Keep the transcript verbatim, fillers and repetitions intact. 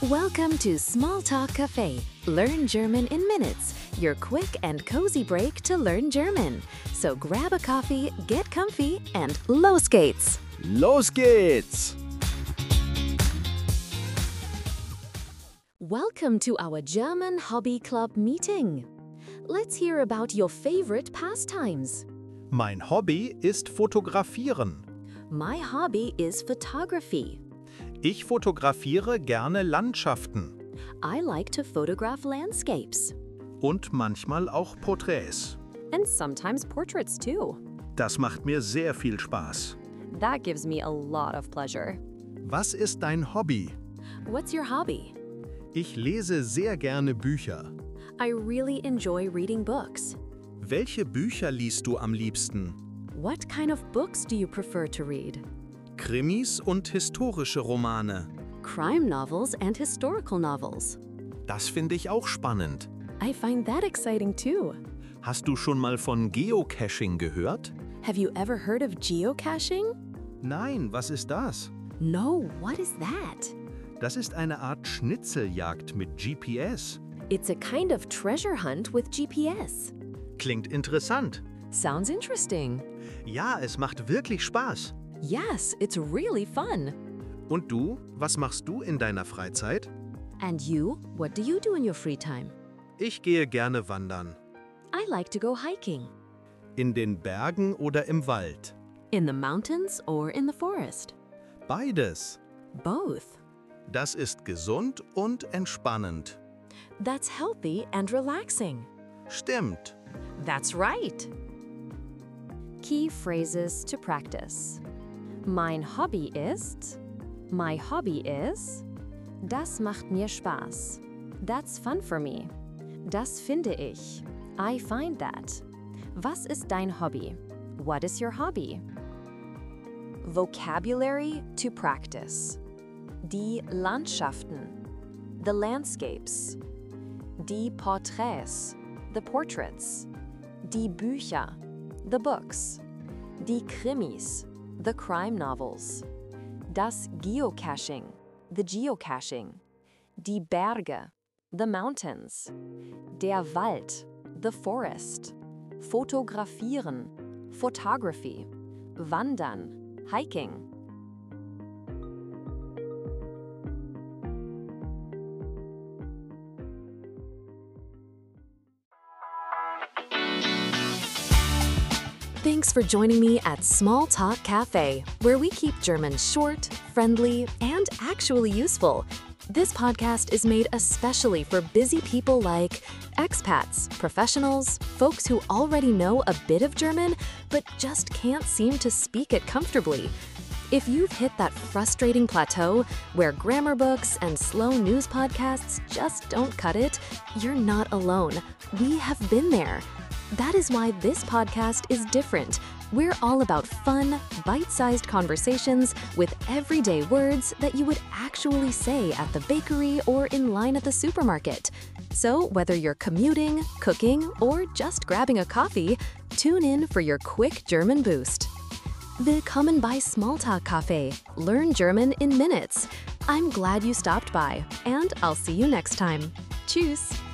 Welcome to Small Talk Cafe. Learn German in minutes. Your quick and cozy break to learn German. So grab a coffee, get comfy, and los geht's! Los geht's! Welcome to our German Hobby Club meeting. Let's hear about your favorite pastimes. Mein Hobby ist Fotografieren. My hobby is photography. Ich fotografiere gerne Landschaften I like to photograph landscapes. und manchmal auch Porträts. And sometimes portraits too. Das macht mir sehr viel Spaß. That gives me a lot of pleasure. Was ist dein Hobby? What's your hobby? Ich lese sehr gerne Bücher. I really enjoy reading books. Welche Bücher liest du am liebsten? What kind of books do you prefer to read? Krimis und historische Romane. Crime novels and historical novels. Das finde ich auch spannend. I find that exciting too. Hast du schon mal von Geocaching gehört? Have you ever heard of geocaching? Nein, was ist das? No, what is that? Das ist eine Art Schnitzeljagd mit G P S. It's a kind of treasure hunt with G P S. Klingt interessant. Sounds interesting. Ja, es macht wirklich Spaß. Yes, it's really fun. Und du, was machst du in deiner Freizeit? And you, what do you do in your free time? Ich gehe gerne wandern. I like to go hiking. In den Bergen oder im Wald. In the mountains or in the forest? Beides. Both. Das ist gesund und entspannend. That's healthy and relaxing. Stimmt. That's right. Key phrases to practice. Mein Hobby ist. My hobby is. Das macht mir Spaß. That's fun for me. Das finde ich. I find that. Was ist dein Hobby? What is your hobby? Vocabulary to practice. Die Landschaften. The landscapes. Die Porträts. The portraits. Die Bücher. The books. Die Krimis. The crime novels. Das Geocaching. The geocaching. Die Berge. The mountains. Der Wald. The forest. Fotografieren. Photography. Wandern. Hiking. Thanks for joining me at Small Talk Cafe, where we keep German short, friendly, and actually useful. This podcast is made especially for busy people like expats, professionals, folks who already know a bit of German but just can't seem to speak it comfortably. If you've hit that frustrating plateau where grammar books and slow news podcasts just don't cut it, you're not alone. We have been there. That is why this podcast is different. We're all about fun, bite-sized conversations with everyday words that you would actually say at the bakery or in line at the supermarket. So whether you're commuting, cooking, or just grabbing a coffee, tune in for your quick German boost. Willkommen bei Smalltalk Cafe. Learn German in minutes. I'm glad you stopped by, and I'll see you next time. Tschüss!